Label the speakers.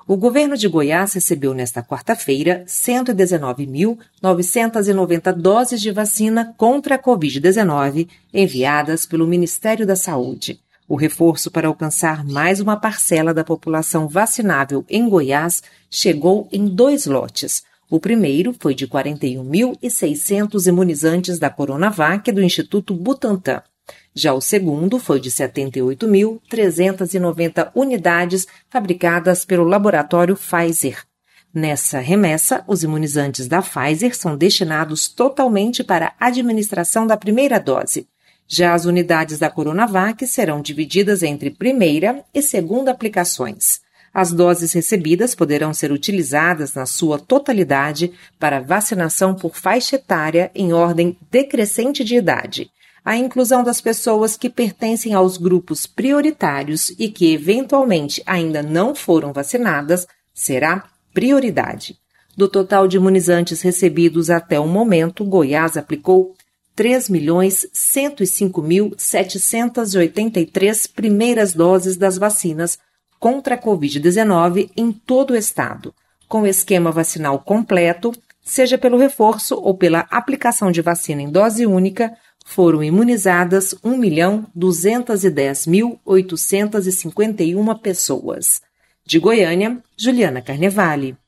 Speaker 1: O governo de Goiás recebeu nesta quarta-feira 119.990 doses de vacina contra a Covid-19 enviadas pelo Ministério da Saúde. O reforço para alcançar mais uma parcela da população vacinável em Goiás chegou em 2 lotes. O primeiro foi de 41.600 imunizantes da Coronavac do Instituto Butantan. Já o segundo foi de 78.390 unidades fabricadas pelo laboratório Pfizer. Nessa remessa, os imunizantes da Pfizer são destinados totalmente para a administração da primeira dose. Já as unidades da Coronavac serão divididas entre primeira e segunda aplicações. As doses recebidas poderão ser utilizadas na sua totalidade para vacinação por faixa etária em ordem decrescente de idade. A inclusão das pessoas que pertencem aos grupos prioritários e que eventualmente ainda não foram vacinadas será prioridade. Do total de imunizantes recebidos até o momento, Goiás aplicou 3.105.783 primeiras doses das vacinas contra a Covid-19 em todo o estado, com esquema vacinal completo, seja pelo reforço ou pela aplicação de vacina em dose única, foram imunizadas 1.210.851 pessoas. De Goiânia, Juliana Carnevale.